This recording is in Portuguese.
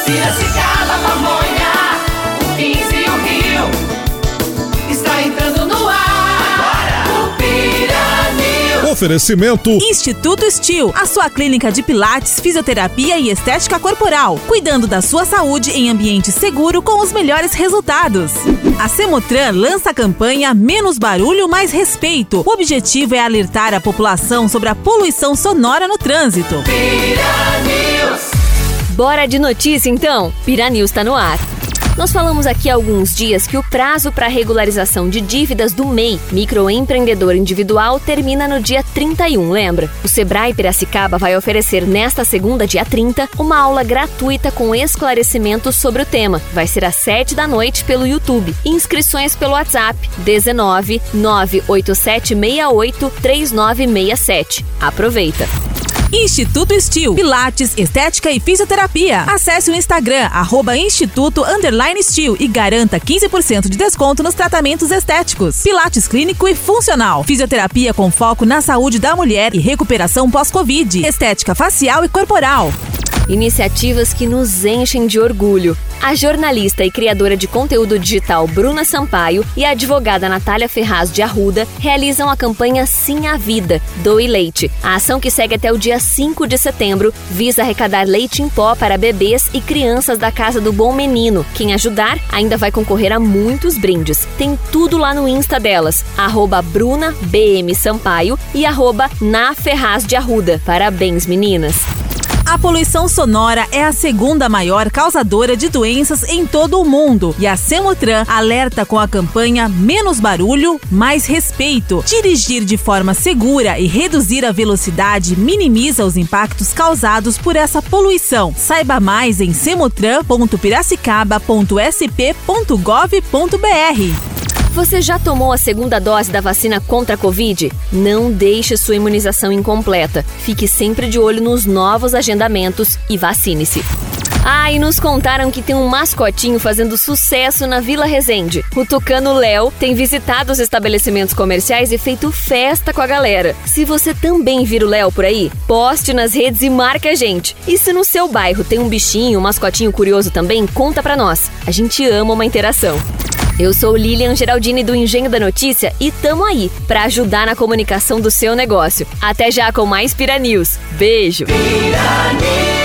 Piracicaba, Pamonha, o 15 e o Rio. Está entrando no ar. Agora, o Pira News. Oferecimento Instituto Estil, a sua clínica de pilates, fisioterapia e estética corporal, cuidando da sua saúde em ambiente seguro com os melhores resultados. A Semotran lança a campanha Menos Barulho, Mais Respeito. O objetivo é alertar a população sobre a poluição sonora no trânsito. Pira News. Bora de notícia então? Pira News está no ar. Nós falamos aqui há alguns dias que o prazo para regularização de dívidas do MEI, microempreendedor individual, termina no dia 31, lembra? O Sebrae Piracicaba vai oferecer nesta segunda, dia 30, uma aula gratuita com esclarecimentos sobre o tema. Vai ser às 7h pelo YouTube. Inscrições pelo WhatsApp 19 98768 3967. Aproveita! Instituto Estil, pilates, estética e fisioterapia. Acesse o Instagram, @instituto_estil e garanta 15% de desconto nos tratamentos estéticos. Pilates clínico e funcional. Fisioterapia com foco na saúde da mulher e recuperação pós-Covid. Estética facial e corporal. Iniciativas que nos enchem de orgulho. A jornalista e criadora de conteúdo digital Bruna Sampaio e a advogada Natália Ferraz de Arruda realizam a campanha Sim à Vida, Doe Leite. A ação, que segue até o dia 5 de setembro, visa arrecadar leite em pó para bebês e crianças da Casa do Bom Menino. Quem ajudar ainda vai concorrer a muitos brindes. Tem tudo lá no Insta delas, @BrunaBMSampaio e @NaFerrazDeArruda. Parabéns, meninas! A poluição sonora é a segunda maior causadora de doenças em todo o mundo e a Semotran alerta com a campanha Menos Barulho, Mais Respeito. Dirigir de forma segura e reduzir a velocidade minimiza os impactos causados por essa poluição. Saiba mais em semotran.piracicaba.sp.gov.br. Você já tomou a segunda dose da vacina contra a Covid? Não deixe sua imunização incompleta. Fique sempre de olho nos novos agendamentos e vacine-se. E nos contaram que tem um mascotinho fazendo sucesso na Vila Resende. O tucano Léo tem visitado os estabelecimentos comerciais e feito festa com a galera. Se você também vira o Léo por aí, poste nas redes e marque a gente. E se no seu bairro tem um bichinho, um mascotinho curioso também, conta pra nós. A gente ama uma interação. Eu sou Lilian Geraldini do Engenho da Notícia e tamo aí pra ajudar na comunicação do seu negócio. Até já com mais Pira News. Beijo! Pira News.